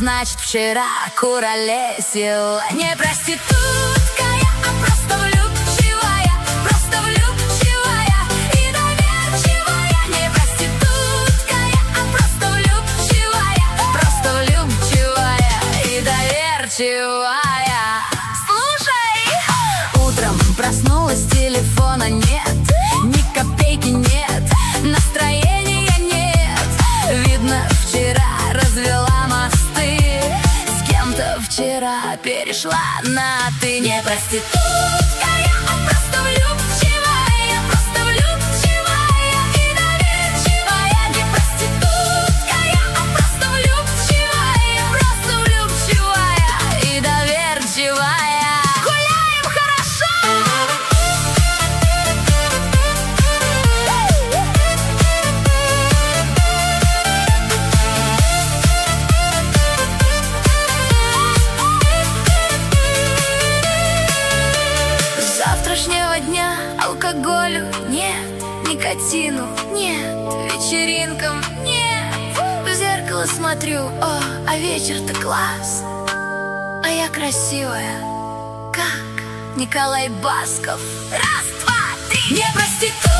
значит вчера куролесил. Не проститутка я, а просто влюбчивая, просто влюбчивая и доверчивая. Не проститутка я, а просто влюбчивая, просто влюбчивая и доверчивая. Слушай, утром проснулась, телефона нет, ни копейки нет, настроения нет. Видно, вчера развела мосты, с кем-то вчера перешла на «ты». Не проститутка я, а просто влюбчивая, просто влюбчивая и доверчивая. Не проститутка я, а просто влюбчивая, просто влюбчивая и доверчивая. Гуляем хорошо! Завтрашнего дня алкоголю нет, никотину нет, вечеринкам нет. В зеркало смотрю, о, а вечер-то класс, а я красивая, как Николай Басков. Раз, два, три. Не проститутка